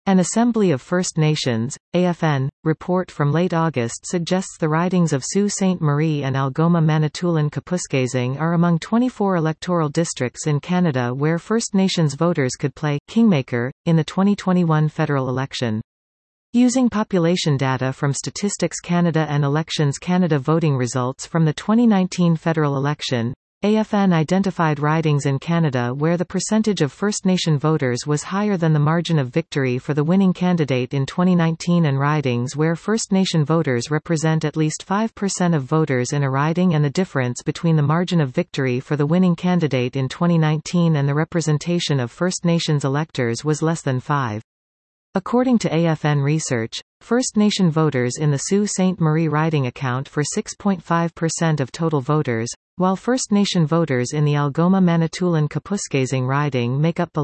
An Assembly of First Nations, AFN, report from late August suggests the ridings of Sault Ste. Marie and Algoma Manitoulin Kapuskasing are among 24 electoral districts in Canada where First Nations voters could play kingmaker in the 2021 federal election. Using population data from Statistics Canada and Elections Canada voting results from the 2019 federal election, AFN identified ridings in Canada where the percentage of First Nation voters was higher than the margin of victory for the winning candidate in 2019 and ridings where First Nation voters represent at least 5% of voters in a riding and the difference between the margin of victory for the winning candidate in 2019 and the representation of First Nations electors was less than 5. According to AFN research, First Nation voters in the Sault Ste. Marie riding account for 6.5% of total voters, while First Nation voters in the Algoma Manitoulin Kapuskasing riding make up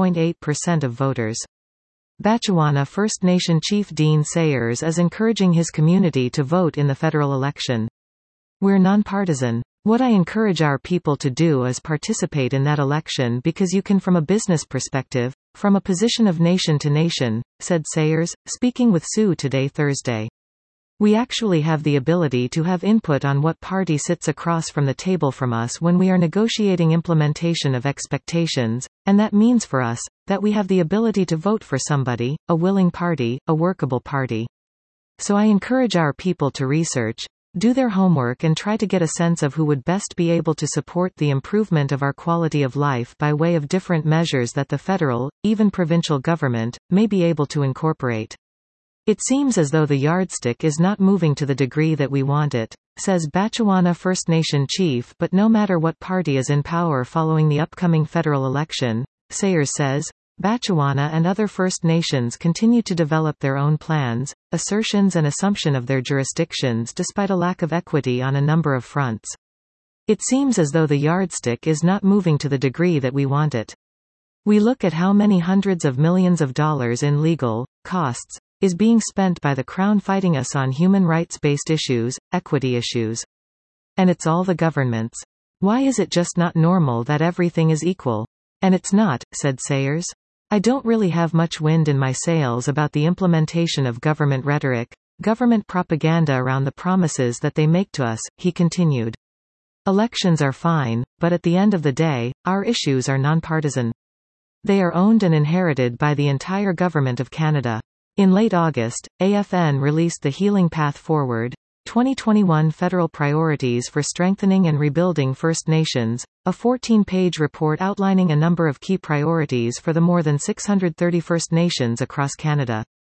11.8% of voters. Batchewana First Nation Chief Dean Sayers is encouraging his community to vote in the federal election. "We're nonpartisan. What I encourage our people to do is participate in that election because you can from a business perspective, from a position of nation to nation," said Sayers, speaking with Sioux Today Thursday. "We actually have the ability to have input on what party sits across from the table from us when we are negotiating implementation of expectations, and that means for us, that we have the ability to vote for somebody, a willing party, a workable party. So I encourage our people to research, do their homework and try to get a sense of who would best be able to support the improvement of our quality of life by way of different measures that the federal, even provincial government, may be able to incorporate. It seems as though the yardstick is not moving to the degree that we want it," says Batchewana First Nation chief. But no matter what party is in power following the upcoming federal election, Sayers says, Batchewana and other First Nations continue to develop their own plans, assertions and assumption of their jurisdictions despite a lack of equity on a number of fronts. It seems as though the yardstick is not moving to the degree that we want it. We look at how many hundreds of millions of dollars in legal costs is being spent by the Crown fighting us on human rights-based issues, equity issues. And it's all the governments. Why is it just not normal that everything is equal? And it's not, said Sayers. I don't really have much wind in my sails about the implementation of government rhetoric, government propaganda around the promises that they make to us, he continued. Elections are fine, but at the end of the day, our issues are nonpartisan. They are owned and inherited by the entire government of Canada. In late August, AFN released the Healing Path Forward, 2021 Federal Priorities for Strengthening and Rebuilding First Nations, a 14-page report outlining a number of key priorities for the more than 630 First Nations across Canada.